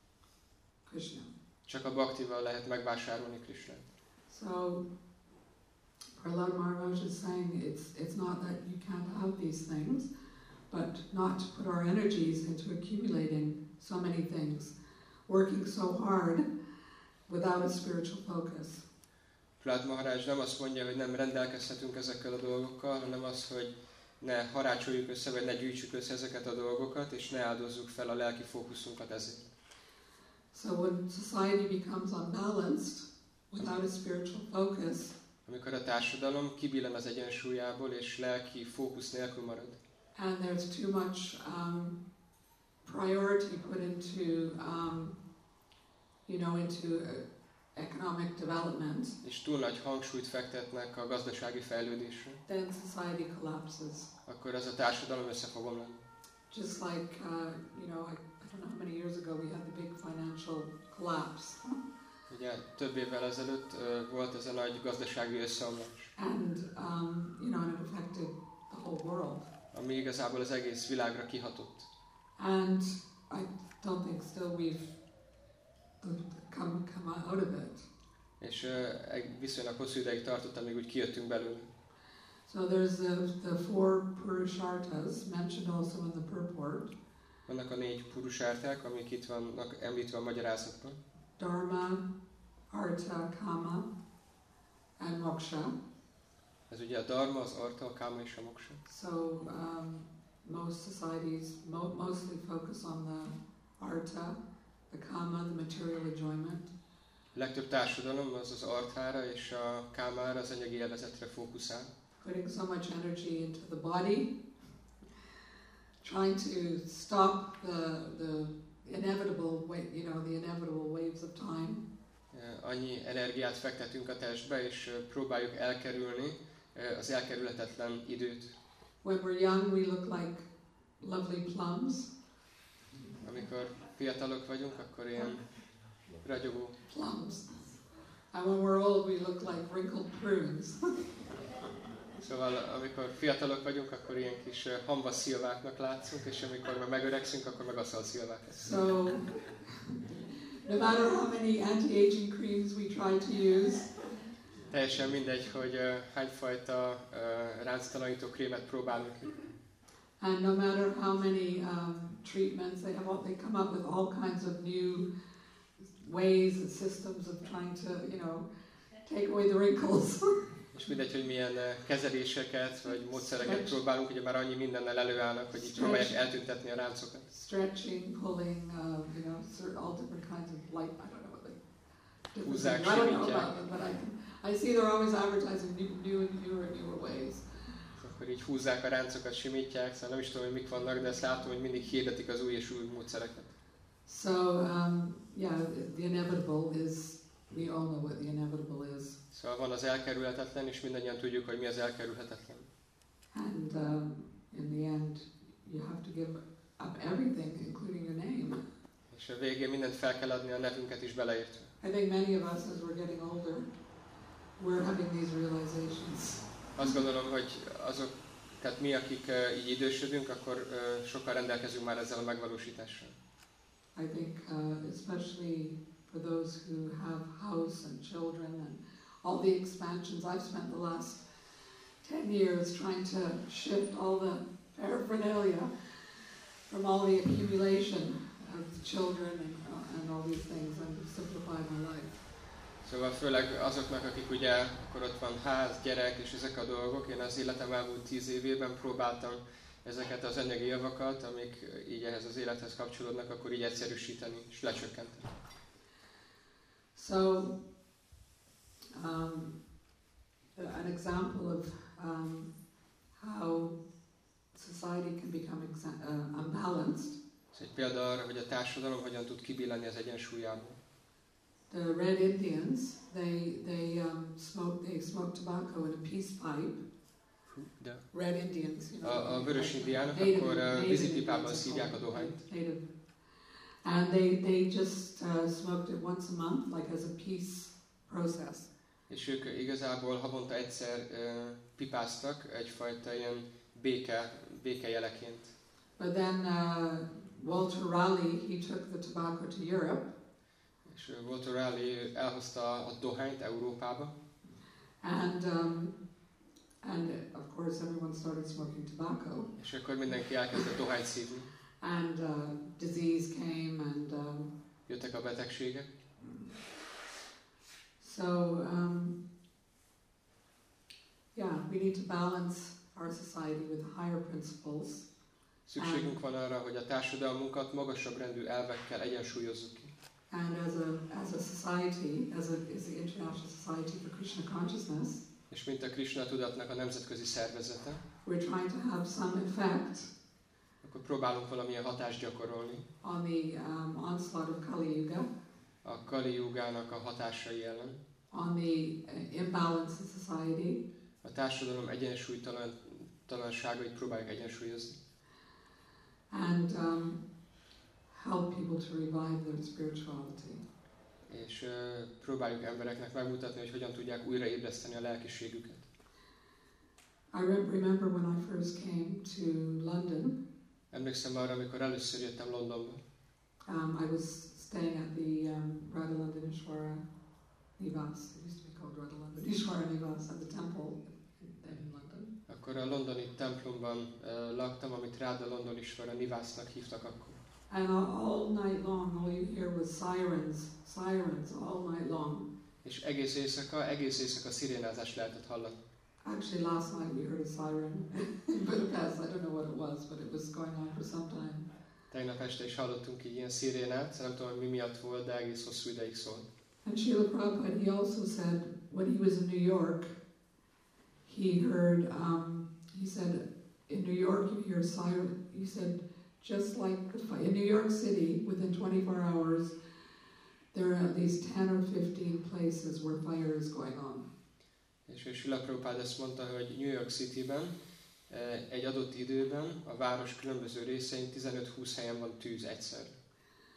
Krishna. Csak a bhaktival lehet megvásárolni Krishnát. So Prahlad Maharaj is saying it's, it's not that you can't have these things, but not to put our energies into accumulating so many things, working so hard without a spiritual focus. Prahlad Maharaj nem azt mondja, hogy nem rendelkezhetünk ezekkel a dolgokkal, hanem az, hogy ne harácsoljuk össze, vagy ne gyűjtsük össze ezeket a dolgokat, és ne áldozzuk fel a lelki fókuszunkat ezért. So when society becomes unbalanced without a spiritual focus, Amikor a társadalom kibillen az egyensúlyából, és lelki fókusz nélkül marad, and there's too much um, priority put into, um, you know, into uh, economic development, és túl nagy hangsúlyt fektetnek a gazdasági fejlődésre, then society collapses. akkor az a társadalom össze fog omlani. Just like, uh, you know, I, I don't know how many years ago we had the big financial collapse, Ugye több évvel ezelőtt uh, volt ez a nagy gazdasági összeomlás, and um, you know, and it affected the whole world. ami igazából az egész világra kihatott. And I don't think still we've come come out of it. És uh, egy viszonylag hosszú ideig tartott, amíg úgy kijöttünk belőle. So there's the, the four Purusharthas mentioned also in the purport: Vannak a négy purusárták, amik itt vannak említve a magyarázatban. Dharma, Artha, Kama, and Moksha. Ez ugye a dharma, az artha, a káma és a moksa. So um, most societies mo- mostly focus on the Artha, the Kama, the material enjoyment. A legtöbb társadalom az az arthára és a kámára, az anyagi élvezetre fókuszál. Putting so much energy into the body, trying to stop the the inevitable way, you know, the inevitable waves of time. Annyi energiát fektetünk a testbe, és próbáljuk elkerülni az elkerülhetetlen időt. When we're young, we look like lovely plums. Amikor fiatalok vagyunk, akkor ilyen ragyogó. plums. And when we're old, we look like wrinkled prunes. Szóval amikor fiatalok vagyunk, akkor ilyen kis uh, hamvas szilváknak látszunk, és amikor meg megöregszünk, akkor meg aszalt szilvák leszünk. So, no matter how many anti-aging creams we try to use, Teljesen mindegy, hogy uh, hányfajta uh, ránctalanító krémet próbálunk ki. and no matter how many um, treatments they have, all, they come up with all kinds of new ways and systems of trying to, you know, take away the wrinkles. És mindegy, hogy milyen uh, kezeléseket vagy módszereket próbálunk, ugye már annyi mindennel előállnak, hogy így próbálják eltüntetni a ráncokat. Stretching, pulling, uh, you know, certain, all different kinds of light. I don't know what they. different Húzzák, things. I don't know simítják. about them, but I, can, I see they're always advertising new, new and newer and newer ways. Akkor így húzzák a ráncokat, simítják, szóval nem is tudom, hogy mik vannak, de ezt látom, hogy mindig hirdetik az új és új módszereket. So, um, yeah, the inevitable is, we all know what the inevitable is. Szóval van az elkerülhetetlen, és mindannyian tudjuk, hogy mi az elkerülhetetlen. And um, in the end, you have to give up everything, including your name. És a végén mindent fel kell adni, a nevünket is beleértve. I think many of us, as we're getting older, we're having these realizations. Azt gondolom, hogy azok, tehát mi, akik uh, így idősödünk, akkor uh, sokkal rendelkezünk már ezzel a megvalósítással. I think uh, especially for those who have house and children and all the expansions. I've spent the last ten years trying to shift all the paraphernalia from all the accumulation of the children and, uh, and all these things and simplify my life. Szóval főleg azoknak, akik ugye, akkor ott van ház, gyerek és ezek a dolgok, én az életem elmúlt tíz évében próbáltam ezeket az anyagi javakat, amik így ehhez az élethez kapcsolódnak, akkor így egyszerűsíteni és lecsökkenteni. So, um, an example of um, how society can become exa- uh, unbalanced. Ez egy példa arra, hogy a társadalom hogyan tud kibillenni az egyensúlyából. The Red Indians, they they um, smoke they smoke tobacco in a peace pipe. De Red Indians, you know. a, a vörös indiánok Native- akkor uh, native vízipipában Indians are szívják a called, dohányt. Native. And they they just uh, smoked it once a month, like as a peace process. És ők igazából havonta egyszer uh, pipáztak egyfajta ilyen béke, békejeleként. But then uh, Walter Raleigh, he took the tobacco to Europe. És uh, Walter Raleigh elhozta a dohányt Európába, And um, and of course everyone started smoking tobacco, és akkor mindenki elkezdett dohányt szívni. and uh, disease came, and um, Jöttek a betegségek. so um, yeah, we need to balance our society with higher principles, Szükségünk van arra, hogy a társadalmunkat magasabb rendű elvekkel egyensúlyozzuk ki. and as a as a society, as a as the International Society for Krishna Consciousness, És mint a Krishna tudatnak a nemzetközi szervezete, we're trying to have some effect akkor próbálunk valamilyen hatást gyakorolni on the um, onslaught of Kali Yuga, a Kali Yugának a hatásai ellen, on the uh, imbalance in society, a társadalom egyensúlytalanságait próbáljuk egyensúlyozni, and um, help people to revive their spirituality. és uh, próbáljuk embereknek megmutatni, hogy hogyan tudják újraébreszteni a lelkiségüket. I re- remember when I first came to London, Emlékszem arra, amikor először jöttem Londonba, um, I was staying at the um, Radha Londonishwara Nivas. It used to be called Radha Londonishwara Nivas at the temple in, in London. akkor a londoni templomban uh, laktam, amit Radha Londonishwara Nivasnak hívtak akkor. And all, all night long, all you hear was sirens, sirens all night long. És egész éjszaka, egész éjszaka szirénázást lehetett hallani. Actually, last night we heard a siren in Budapest. I don't know what it was, but it was going on for some time. Tegnap este is hallottunk így ilyen szirénát, nem tudom, hogy mi miatt volt, de egész hosszú ideig szólt. And Srila Prabhupada, he also said, when he was in New York, he heard, um, he said, in New York you hear siren, he said, just like the fi- in New York City, within twenty-four hours, there are at least ten or fifteen places where fire is going on. És Srila Prabhupada ezt mondta, hogy New York Cityben eh, egy adott időben a város különböző részein tizenöt-húsz helyen van tűz egyszer.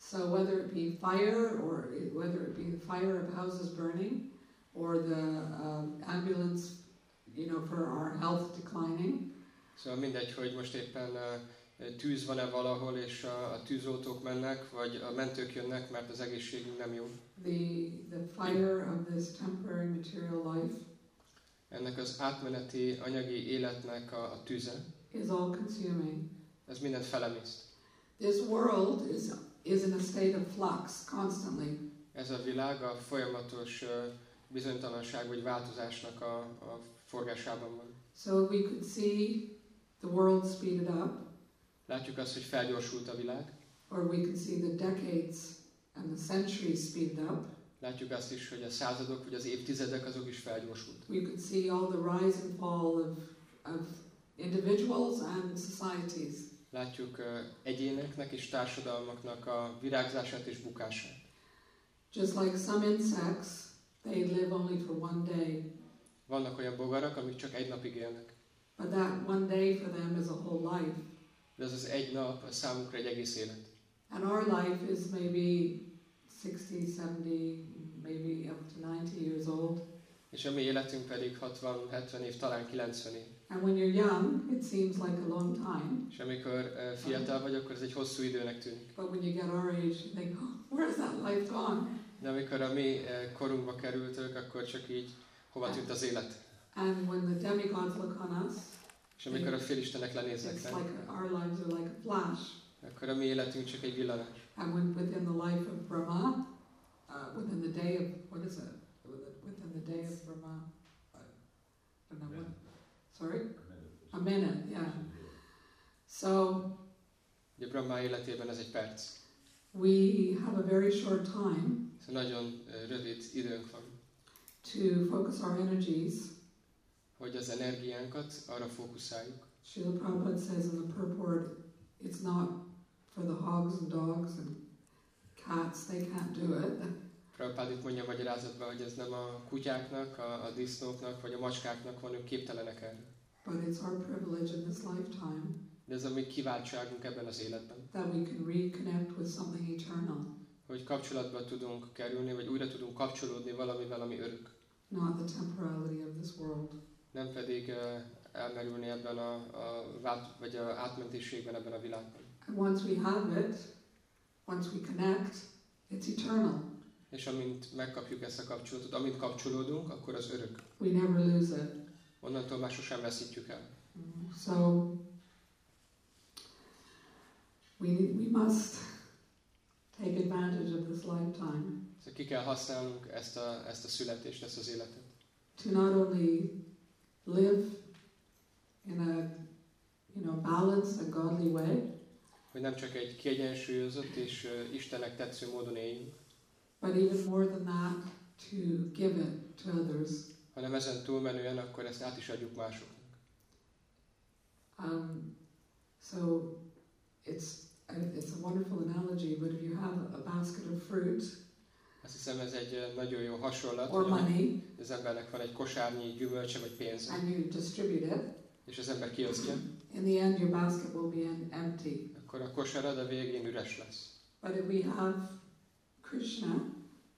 So whether it be fire, or it, whether it be the fire of houses burning, or the uh, ambulance, you know, for our health declining. Szóval mindegy, hogy most éppen uh, tűz van-e valahol, és a, a tűzoltók mennek, vagy a mentők jönnek, mert az egészségünk nem jó. The, the fire of this temporary material life Ennek az átmeneti anyagi életnek a, a tüze, is all consuming. ez mindent felemészt. This world is, is in a state of flux constantly. Ez a világ a folyamatos uh, bizonytalanság vagy változásnak a, a forgásában van. So we could see the world speeded up, Látjuk azt, hogy felgyorsult a világ, or we could see the decades and the centuries speeded up. látjuk azt is, hogy a századok vagy az évtizedek azok is felgyorsult. We could see all the rise and fall of, of individuals and societies. Látjuk uh, egyéneknek és társadalmaknak a virágzását és bukását. Just like some insects, they live only for one day, Vannak olyan bogarak, amik csak egy napig élnek. but that one day for them is a whole life. De az az egy nap a számukra egy egész élet. And our life is maybe sixty, seventy, maybe up to ninety years old. És a mi életünk pedig hatvan, hetven év, talán kilencven év. And when you're young, it seems like a long time. És amikor uh, fiatal vagy, akkor ez egy hosszú időnek tűnik. But when you get our age, you think, oh, where's that life gone? De amikor a mi uh, korunkba kerültök, akkor csak így hova tűnt az élet. And when the demigods look on us, És amikor a félistenek lenéznek it's rá, like our lives are like a flash. akkor a mi életünk csak egy villanás. And when within the life of Brahma, uh, within the day of, what is it? Within the day of Brahma, I don't know what, sorry? A minute, yeah. So Ugye Brahma életében ez egy perc. we have a very short time Szóval nagyon uh, rövid időnk van, to focus our energies. hogy az energiánkat arra fókuszáljuk. Srila Prabhupada says in the purport, it's not for the hogs and dogs and cats, they can't do it. Prabhupád itt mondja a magyarázatban, hogy ez nem a kutyáknak, a, a disznóknak vagy a macskáknak van, ők képtelenek erre. But it's our privilege in this lifetime De ez a mi kiváltságunk ebben az életben, that we can reconnect with something eternal, hogy kapcsolatba tudunk kerülni, vagy újra tudunk kapcsolódni valamivel, ami örök. not the temporality of this world. Nem pedig uh, elmerülni ebben a, a, vát, vagy a átmentéségben ebben a világban. And once we have it, once we connect, it's eternal. És amint megkapjuk ezt a kapcsolatot, amint kapcsolódunk, akkor az örök. We never lose it. Onnantól már sosem veszítjük el. So we need, we must take advantage of this lifetime Szóval ki kell használnunk ezt a, ezt a születést, ezt az életet. to not only live in a, you know, balanced and godly way, Hogy nem csak egy kiegyensúlyozott és uh, Istennek tetsző módon éljünk, but even more than that, to give it to others. hanem ezen túlmenően akkor ezt át is adjuk másoknak. Um, so it's it's a wonderful analogy, but if you have a basket of fruit Azt hiszem ez egy uh, nagyon jó hasonlat, or hogy money az embernek van egy kosárnyi gyümölcse vagy pénze, and you distribute it, és az ember kiosztja, in the end your basket will be em- empty. akkor a kosarad a végén üres lesz. But if we have Krishna,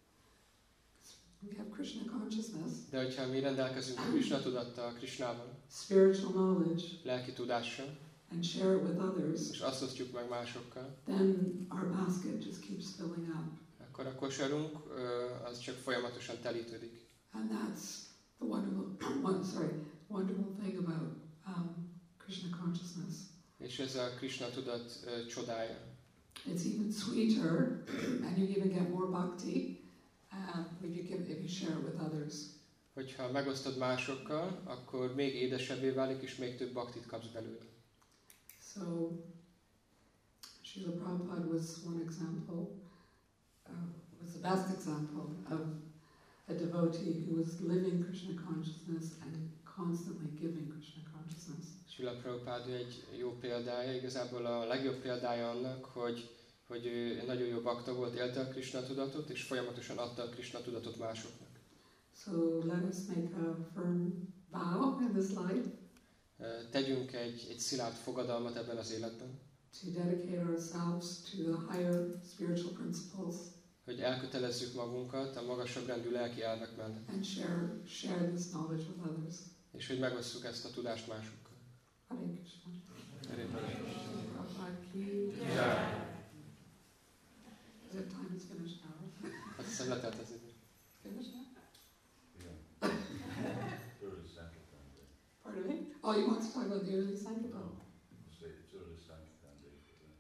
we have Krishna consciousness, De hogyha mi rendelkezünk Krishna tudattal, Krishnával, spiritual knowledge, lelki tudással, and share it with others, és azt osztjuk meg másokkal, then our basket just keeps filling up. akkor a kosarunk uh, az csak folyamatosan telítődik. And that's the wonderful, one, sorry, wonderful thing about um, Krishna consciousness. És ez a Krishna tudat uh, csodája. It's even sweeter, and you even get more bhakti um, if you give, if you share it with others. Hogyha megosztod másokkal, akkor még édesebbé válik, és még több baktit kapsz belőle. So, Srila Prabhupada was one example, uh, was the best example of a devotee who was living Krishna consciousness and constantly giving Krishna consciousness. Srila Prabhupád egy jó példája, igazából a legjobb példája annak, hogy, hogy ő nagyon jó bakta volt, élte a Krishna tudatot, és folyamatosan adta a Krishna tudatot másoknak. So let us make a firm vow in this life Uh, Tegyünk egy, egy szilárd fogadalmat ebben az életben, to dedicate ourselves to the higher spiritual principles hogy elkötelezzük magunkat a magasabb rendű lelki elvek mellett, and share share this knowledge with others. és hogy megosszuk ezt a tudást másokkal. Hare Krishna. Hare Krishna. Prabhupada ki. Jai. Is it time is finished now? Azt hiszem letelt az idő. Finished now? Yeah. Early Sankirtan Day. Pardon me? Oh, you want to talk about the early Sankirtan? No, say it's early Sankirtan Day for them.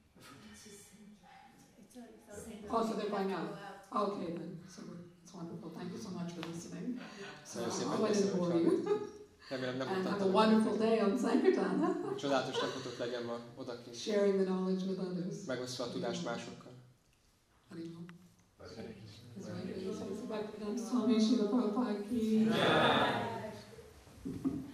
Oh, so they're going out. Okay then, so it's wonderful. Thank you so much for listening. So Nagyon szépen I'll let it köszönöm, bore hogy you. hallgattak. Remélem nem And have a mutattam. wonderful day on Sankirtan. Csodálatos napotok legyen ma odakint. Sharing the knowledge with others. Megosztva a tudást másokkal. Haribol. Hare His Holiness Bhaktivedanta Swami Srila Prabhupada ki. Jai.